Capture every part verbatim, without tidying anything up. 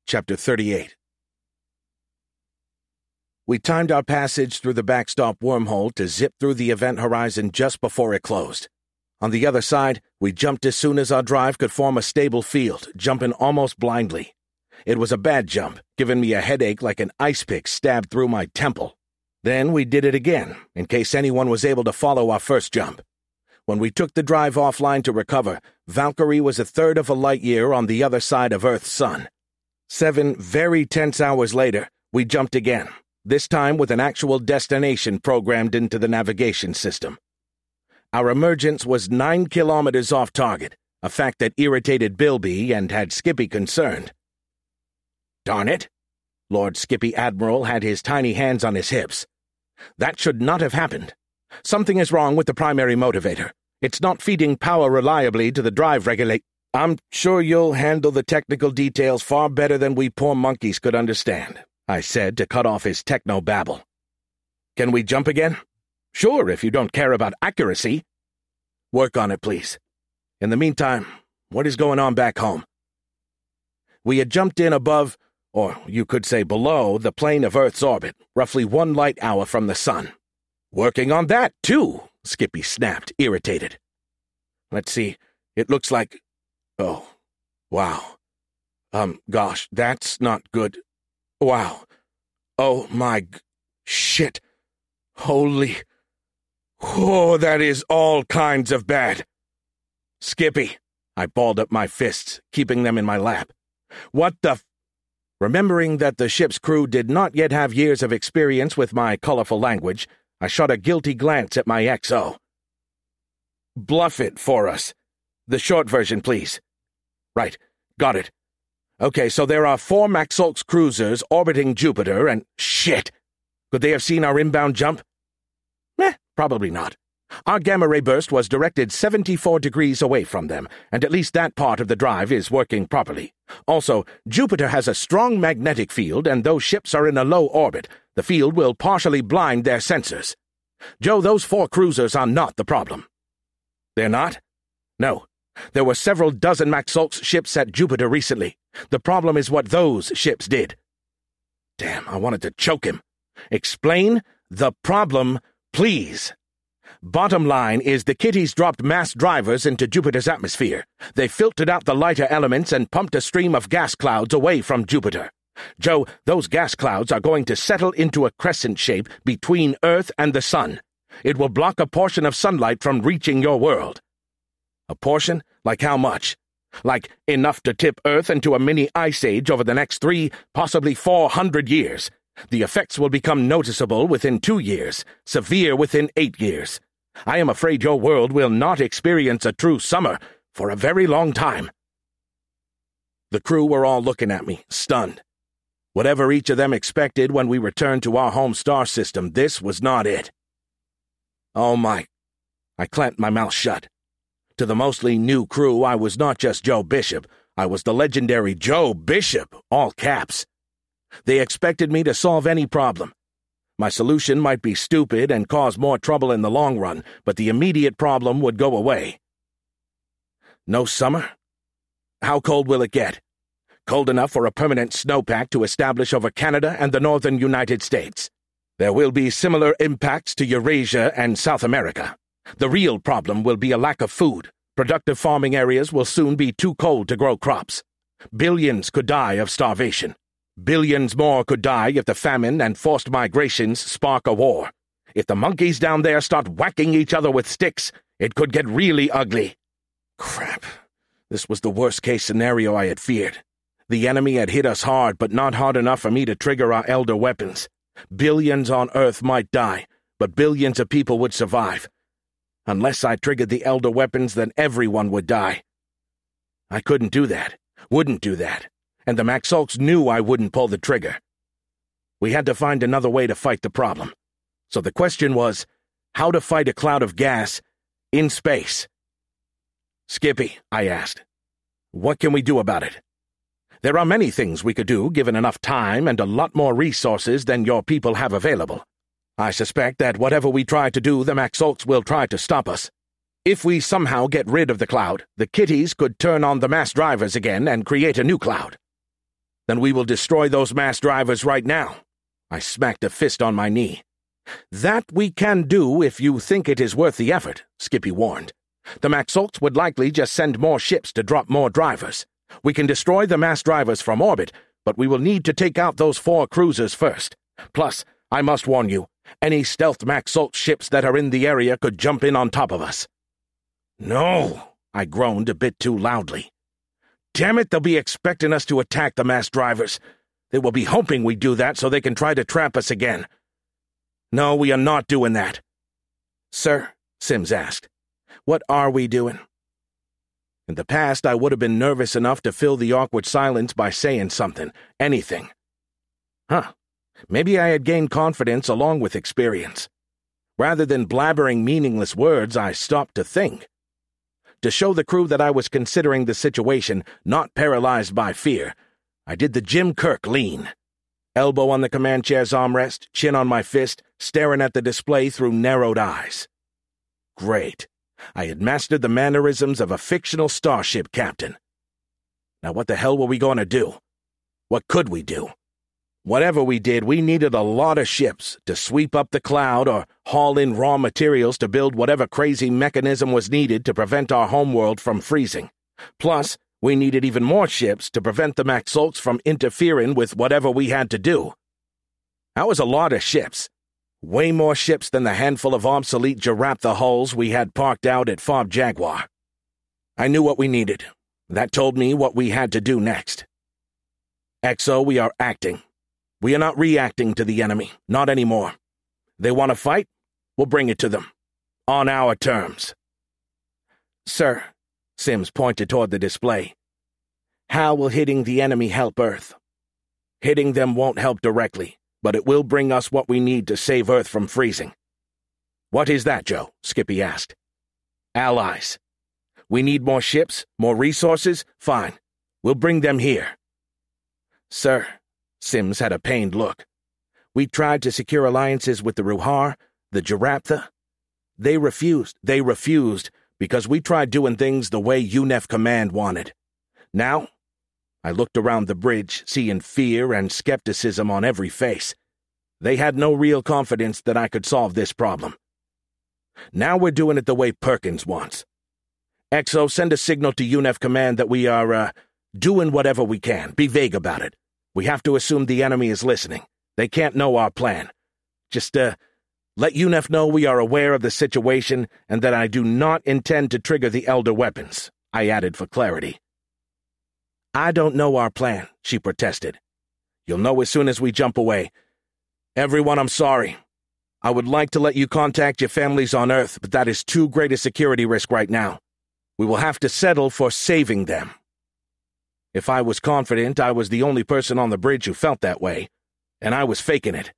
Chapter thirty-eight. We timed our passage through the backstop wormhole to zip through the event horizon just before it closed. On the other side, we jumped as soon as our drive could form a stable field, jumping almost blindly. It was a bad jump, giving me a headache like an ice pick stabbed through my temple. Then we did it again, in case anyone was able to follow our first jump. When we took the drive offline to recover, Valkyrie was a third of a light year on the other side of Earth's sun. Seven very tense hours later, we jumped again, this time with an actual destination programmed into the navigation system. Our emergence was nine kilometers off target, a fact that irritated Bilby and had Skippy concerned. Darn it! Lord Skippy Admiral had his tiny hands on his hips. That should not have happened. Something is wrong with the primary motivator. It's not feeding power reliably to the drive regulate. I'm sure you'll handle the technical details far better than we poor monkeys could understand, I said to cut off his techno-babble. Can we jump again? Sure, if you don't care about accuracy. Work on it, please. In the meantime, what is going on back home? We had jumped in above, or you could say below, the plane of Earth's orbit, roughly one light hour from the sun. Working on that, too, Skippy snapped, irritated. Let's see, it looks like... Oh, wow. Um, gosh, that's not good. Wow. Oh, my... G- shit. Holy... Oh, that is all kinds of bad. Skippy, I balled up my fists, keeping them in my lap. What the f... Remembering that the ship's crew did not yet have years of experience with my colorful language, I shot a guilty glance at my X O. Bluff it for us. The short version, please. Right, got it. Okay, so there are four Maxolx cruisers orbiting Jupiter and... Shit! Could they have seen our inbound jump? Eh, probably not. Our gamma-ray burst was directed seventy-four degrees away from them, and at least that part of the drive is working properly. Also, Jupiter has a strong magnetic field, and though ships are in a low orbit, the field will partially blind their sensors. Joe, those four cruisers are not the problem. They're not? No. There were several dozen Maxolx ships at Jupiter recently. The problem is what those ships did. Damn, I wanted to choke him. Explain the problem, please. Bottom line is the Kitties dropped mass drivers into Jupiter's atmosphere. They filtered out the lighter elements and pumped a stream of gas clouds away from Jupiter. Joe, those gas clouds are going to settle into a crescent shape between Earth and the sun. It will block a portion of sunlight from reaching your world. A portion? Like how much? Like enough to tip Earth into a mini ice age over the next three, possibly four hundred years. The effects will become noticeable within two years, severe within eight years. I am afraid your world will not experience a true summer for a very long time. The crew were all looking at me, stunned. Whatever each of them expected when we returned to our home star system, this was not it. Oh my... I clamped my mouth shut. To the mostly new crew, I was not just Joe Bishop. I was the legendary Joe Bishop, all caps. They expected me to solve any problem. My solution might be stupid and cause more trouble in the long run, but the immediate problem would go away. No summer? How cold will it get? Cold enough for a permanent snowpack to establish over Canada and the northern United States. There will be similar impacts to Eurasia and South America. The real problem will be a lack of food. Productive farming areas will soon be too cold to grow crops. Billions could die of starvation. Billions more could die if the famine and forced migrations spark a war. If the monkeys down there start whacking each other with sticks, it could get really ugly. Crap. This was the worst-case scenario I had feared. The enemy had hit us hard, but not hard enough for me to trigger our elder weapons. Billions on Earth might die, but billions of people would survive. Unless I triggered the elder weapons, then everyone would die. I couldn't do that, wouldn't do that, and the Maxolx knew I wouldn't pull the trigger. We had to find another way to fight the problem. So the question was, how to fight a cloud of gas in space? Skippy, I asked, what can we do about it? There are many things we could do given enough time and a lot more resources than your people have available. I suspect that whatever we try to do, the Maxolx will try to stop us. If we somehow get rid of the cloud, the Kitties could turn on the mass drivers again and create a new cloud. Then we will destroy those mass drivers right now. I smacked a fist on my knee. That we can do if you think it is worth the effort, Skippy warned. The Maxolts would likely just send more ships to drop more drivers. We can destroy the mass drivers from orbit, but we will need to take out those four cruisers first. Plus, I must warn you, any stealth Maxolt ships that are in the area could jump in on top of us. No, I groaned a bit too loudly. Damn it, they'll be expecting us to attack the mass drivers. They will be hoping we do that so they can try to trap us again. No, we are not doing that. Sir, Sims asked, what are we doing? In the past, I would have been nervous enough to fill the awkward silence by saying something, anything. Huh, maybe I had gained confidence along with experience. Rather than blabbering meaningless words, I stopped to think. To show the crew that I was considering the situation, not paralyzed by fear, I did the Jim Kirk lean. Elbow on the command chair's armrest, chin on my fist, staring at the display through narrowed eyes. Great. I had mastered the mannerisms of a fictional starship captain. Now what the hell were we going to do? What could we do? Whatever we did, we needed a lot of ships to sweep up the cloud or haul in raw materials to build whatever crazy mechanism was needed to prevent our homeworld from freezing. Plus, we needed even more ships to prevent the Maxolts from interfering with whatever we had to do. That was a lot of ships. Way more ships than the handful of obsolete Giraptha hulls we had parked out at Fob Jaguar. I knew what we needed. That told me what we had to do next. Exo, we are acting. We are not reacting to the enemy, not anymore. They want to fight? We'll bring it to them. On our terms. Sir, Sims pointed toward the display. How will hitting the enemy help Earth? Hitting them won't help directly, but it will bring us what we need to save Earth from freezing. What is that, Joe? Skippy asked. Allies. We need more ships, more resources? Fine. We'll bring them here. Sir, Sims had a pained look. We tried to secure alliances with the Ruhar, the Giraptha. They refused. They refused because we tried doing things the way U N E F Command wanted. Now, I looked around the bridge, seeing fear and skepticism on every face. They had no real confidence that I could solve this problem. Now we're doing it the way Perkins wants. Exo, send a signal to U N E F Command that we are, uh, doing whatever we can. Be vague about it. We have to assume the enemy is listening. They can't know our plan. Just, uh, let U N E F know we are aware of the situation and that I do not intend to trigger the Elder weapons, I added for clarity. I don't know our plan, she protested. You'll know as soon as we jump away. Everyone, I'm sorry. I would like to let you contact your families on Earth, but that is too great a security risk right now. We will have to settle for saving them. If I was confident I was the only person on the bridge who felt that way, and I was faking it.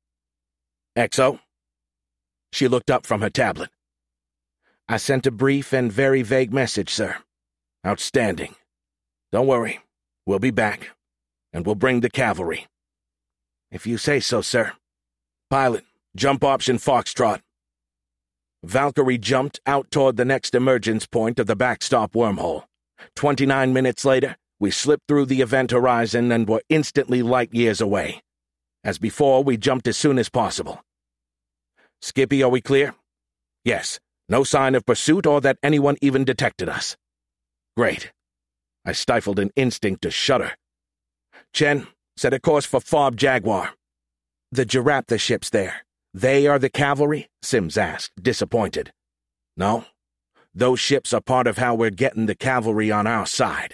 Exo? She looked up from her tablet. I sent a brief and very vague message, sir. Outstanding. Don't worry. We'll be back, and we'll bring the cavalry. If you say so, sir. Pilot, jump option Foxtrot. Valkyrie jumped out toward the next emergence point of the backstop wormhole. Twenty-nine minutes later, we slipped through the event horizon and were instantly light years away. As before, we jumped as soon as possible. Skippy, are we clear? Yes. No sign of pursuit or that anyone even detected us. Great. I stifled an instinct to shudder. Chen, set a course for Fob Jaguar. The Giraptha ship's there. They are the cavalry? Sims asked, disappointed. No. Those ships are part of how we're getting the cavalry on our side.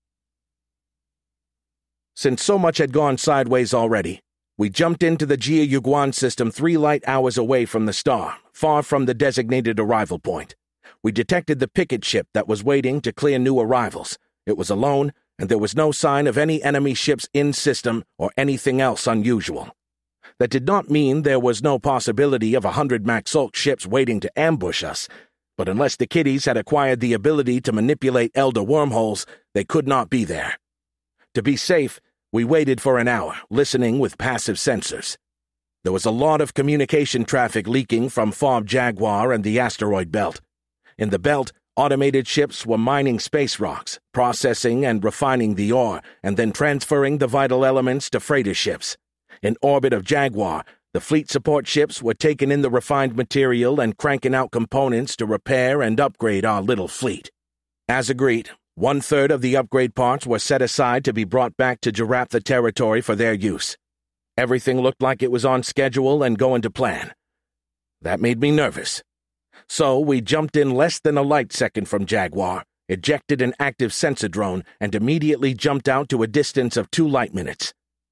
Since so much had gone sideways already, we jumped into the Jia Yuguan system three light hours away from the star, far from the designated arrival point. We detected the picket ship that was waiting to clear new arrivals. It was alone, and there was no sign of any enemy ships in system or anything else unusual. That did not mean there was no possibility of a hundred Maxolt ships waiting to ambush us, but unless the kiddies had acquired the ability to manipulate Elder wormholes, they could not be there. To be safe, we waited for an hour, listening with passive sensors. There was a lot of communication traffic leaking from Fob Jaguar and the asteroid belt. In the belt, Automated ships were mining space rocks, processing and refining the ore, and then transferring the vital elements to freighter ships. In orbit of Jaguar, the fleet support ships were taking in the refined material and cranking out components to repair and upgrade our little fleet. As agreed, one-third of the upgrade parts were set aside to be brought back to Jaraptha territory for their use. Everything looked like it was on schedule and going to plan. That made me nervous. So we jumped in less than a light second from Jaguar, ejected an active sensor drone, and immediately jumped out to a distance of two light minutes.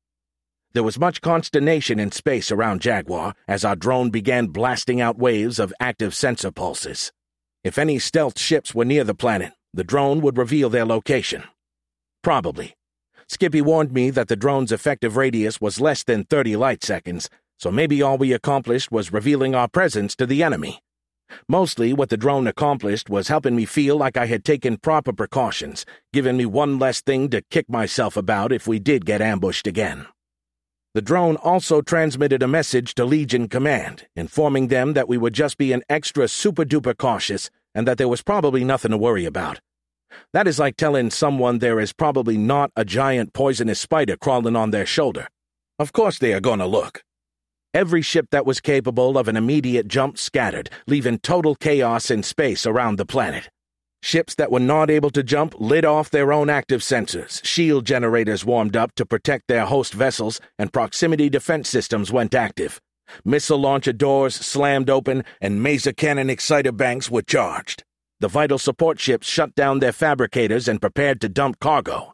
There was much consternation in space around Jaguar as our drone began blasting out waves of active sensor pulses. If any stealth ships were near the planet, the drone would reveal their location. Probably. Skippy warned me that the drone's effective radius was less than thirty light seconds, so maybe all we accomplished was revealing our presence to the enemy. Mostly what the drone accomplished was helping me feel like I had taken proper precautions, giving me one less thing to kick myself about if we did get ambushed again. The drone also transmitted a message to Legion Command, informing them that we would just be an extra super-duper cautious and that there was probably nothing to worry about. That is like telling someone there is probably not a giant poisonous spider crawling on their shoulder. Of course they are going to look. Every ship that was capable of an immediate jump scattered, leaving total chaos in space around the planet. Ships that were not able to jump lit off their own active sensors, shield generators warmed up to protect their host vessels, and proximity defense systems went active. Missile launcher doors slammed open, and maser cannon exciter banks were charged. The vital support ships shut down their fabricators and prepared to dump cargo.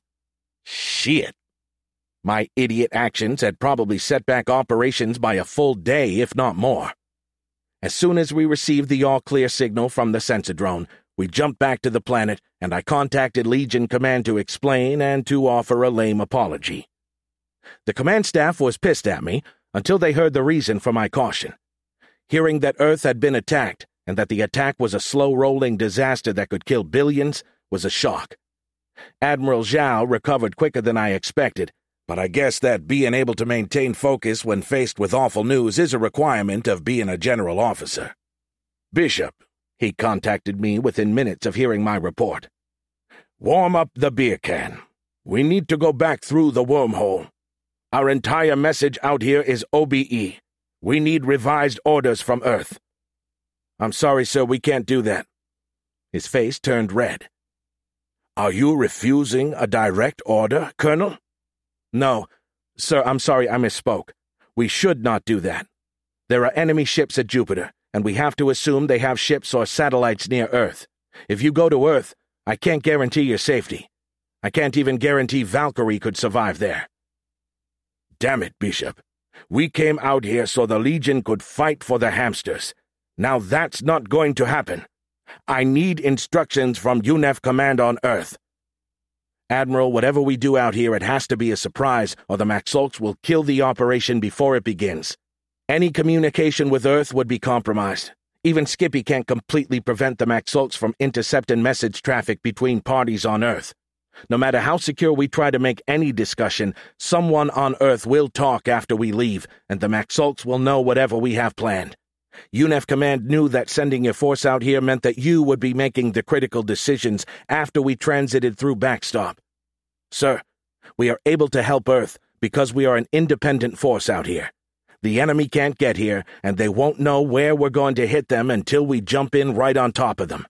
Shit. My idiot actions had probably set back operations by a full day, if not more. As soon as we received the all-clear signal from the sensor drone, we jumped back to the planet, and I contacted Legion Command to explain and to offer a lame apology. The command staff was pissed at me until they heard the reason for my caution. Hearing that Earth had been attacked, and that the attack was a slow-rolling disaster that could kill billions, was a shock. Admiral Zhao recovered quicker than I expected, but I guess that being able to maintain focus when faced with awful news is a requirement of being a general officer. Bishop, he contacted me within minutes of hearing my report. Warm up the beer can. We need to go back through the wormhole. Our entire message out here is O B E. We need revised orders from Earth. I'm sorry, sir, we can't do that. His face turned red. Are you refusing a direct order, Colonel? No, sir, I'm sorry I misspoke. We should not do that. There are enemy ships at Jupiter, and we have to assume they have ships or satellites near Earth. If you go to Earth, I can't guarantee your safety. I can't even guarantee Valkyrie could survive there. Damn it, Bishop. We came out here so the Legion could fight for the hamsters. Now that's not going to happen. I need instructions from U N E F Command on Earth. Admiral, whatever we do out here, it has to be a surprise, or the Maxolks will kill the operation before it begins. Any communication with Earth would be compromised. Even Skippy can't completely prevent the Maxolks from intercepting message traffic between parties on Earth. No matter how secure we try to make any discussion, someone on Earth will talk after we leave, and the Maxolks will know whatever we have planned. U N E F Command knew that sending your force out here meant that you would be making the critical decisions after we transited through Backstop. Sir, we are able to help Earth because we are an independent force out here. The enemy can't get here, and they won't know where we're going to hit them until we jump in right on top of them.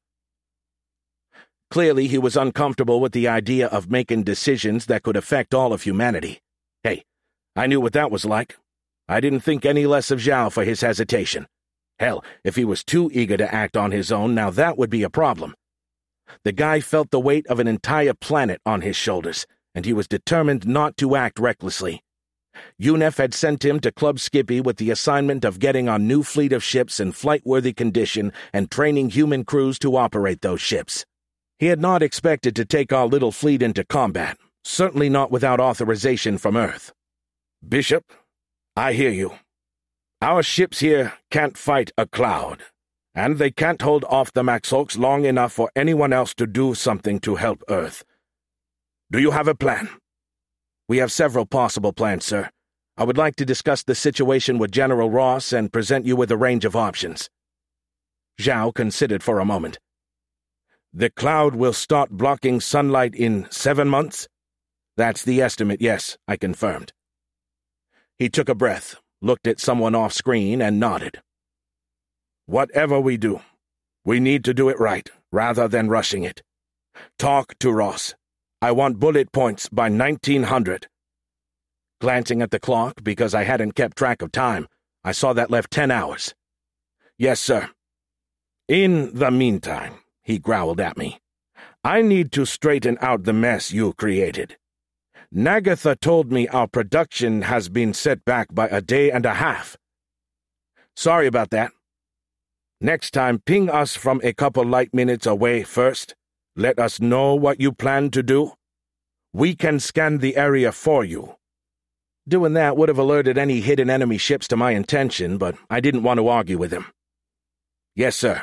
Clearly, he was uncomfortable with the idea of making decisions that could affect all of humanity. Hey, I knew what that was like. I didn't think any less of Zhao for his hesitation. Hell, if he was too eager to act on his own, now that would be a problem. The guy felt the weight of an entire planet on his shoulders, and he was determined not to act recklessly. U N E F had sent him to Club Skippy with the assignment of getting our new fleet of ships in flight-worthy condition and training human crews to operate those ships. He had not expected to take our little fleet into combat, certainly not without authorization from Earth. Bishop, I hear you. Our ships here can't fight a cloud, and they can't hold off the Maxolks long enough for anyone else to do something to help Earth. Do you have a plan? We have several possible plans, sir. I would like to discuss the situation with General Ross and present you with a range of options. Zhao considered for a moment. The cloud will start blocking sunlight in seven months? That's the estimate, yes, I confirmed. He took a breath, looked at someone off-screen, and nodded. Whatever we do, we need to do it right, rather than rushing it. Talk to Ross. I want bullet points by nineteen hundred. Glancing at the clock, because I hadn't kept track of time, I saw that left ten hours. Yes, sir. In the meantime, he growled at me, I need to straighten out the mess you created. Nagatha told me our production has been set back by a day and a half. Sorry about that. Next time, ping us from a couple light minutes away first. Let us know what you plan to do. We can scan the area for you. Doing that would have alerted any hidden enemy ships to my intention, but I didn't want to argue with him. Yes, sir.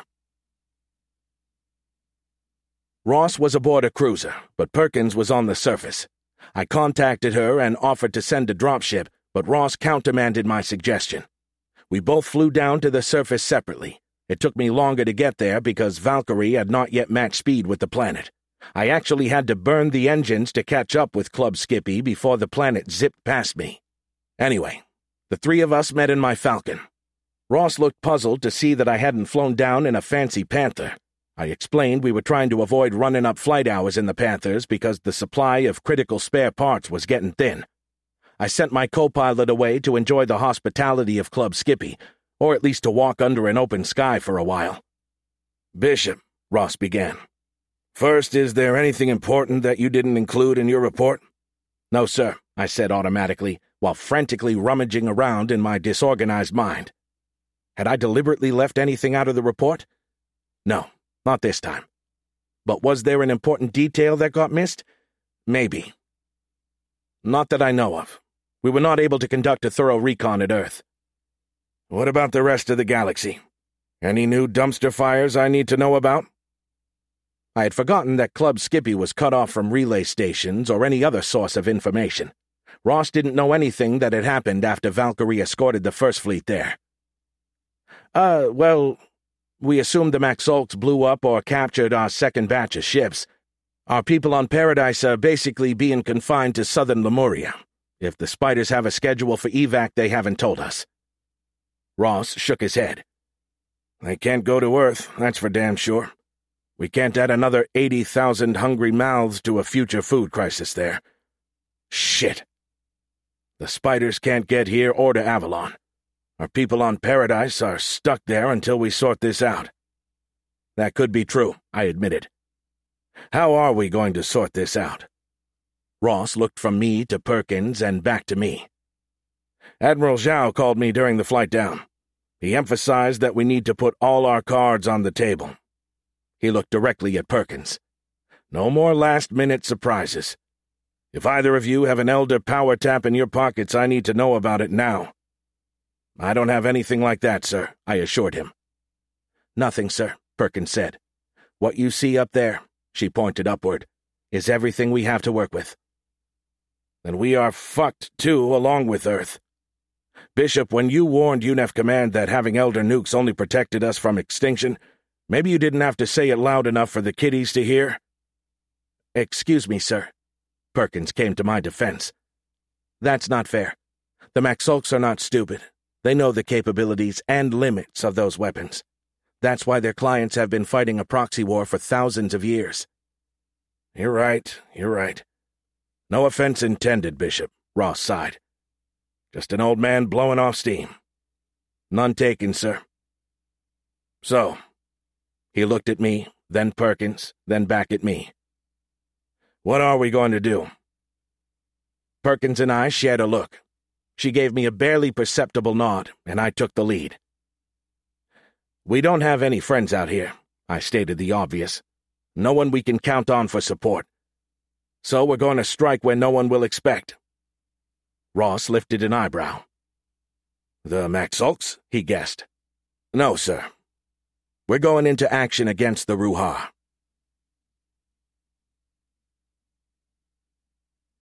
Ross was aboard a cruiser, but Perkins was on the surface. I contacted her and offered to send a dropship, but Ross countermanded my suggestion. We both flew down to the surface separately. It took me longer to get there because Valkyrie had not yet matched speed with the planet. I actually had to burn the engines to catch up with Club Skippy before the planet zipped past me. Anyway, the three of us met in my Falcon. Ross looked puzzled to see that I hadn't flown down in a fancy Panther. I explained we were trying to avoid running up flight hours in the Panthers because the supply of critical spare parts was getting thin. I sent my co-pilot away to enjoy the hospitality of Club Skippy, or at least to walk under an open sky for a while. Bishop, Ross began. First, is there anything important that you didn't include in your report? No, sir, I said automatically, while frantically rummaging around in my disorganized mind. Had I deliberately left anything out of the report? No. Not this time. But was there an important detail that got missed? Maybe. Not that I know of. We were not able to conduct a thorough recon at Earth. What about the rest of the galaxy? Any new dumpster fires I need to know about? I had forgotten that Club Skippy was cut off from relay stations or any other source of information. Ross didn't know anything that had happened after Valkyrie escorted the First Fleet there. Uh, well... We assumed the Maxolks blew up or captured our second batch of ships. Our people on Paradise are basically being confined to southern Lemuria. If the Spiders have a schedule for evac, they haven't told us. Ross shook his head. They can't go to Earth, that's for damn sure. We can't add another eighty thousand hungry mouths to a future food crisis there. Shit. The Spiders can't get here or to Avalon. Our people on Paradise are stuck there until we sort this out. That could be true, I admitted. How are we going to sort this out? Ross looked from me to Perkins and back to me. Admiral Zhao called me during the flight down. He emphasized that we need to put all our cards on the table. He looked directly at Perkins. No more last-minute surprises. If either of you have an Elder power tap in your pockets, I need to know about it now. I don't have anything like that, sir, I assured him. Nothing, sir, Perkins said. What you see up there, she pointed upward, is everything we have to work with. Then we are fucked, too, along with Earth. Bishop, when you warned U N E F Command that having Elder nukes only protected us from extinction, maybe you didn't have to say it loud enough for the kiddies to hear? Excuse me, sir. Perkins came to my defense. That's not fair. The Maxolks are not stupid. They know the capabilities and limits of those weapons. That's why their clients have been fighting a proxy war for thousands of years. You're right, you're right. No offense intended, Bishop, Ross sighed. Just an old man blowing off steam. None taken, sir. So, he looked at me, then Perkins, then back at me. What are we going to do? Perkins and I shared a look. She gave me a barely perceptible nod, and I took the lead. We don't have any friends out here, I stated the obvious. No one we can count on for support. So we're going to strike where no one will expect. Ross lifted an eyebrow. The Maxolks? He guessed. No, sir. We're going into action against the Ruha.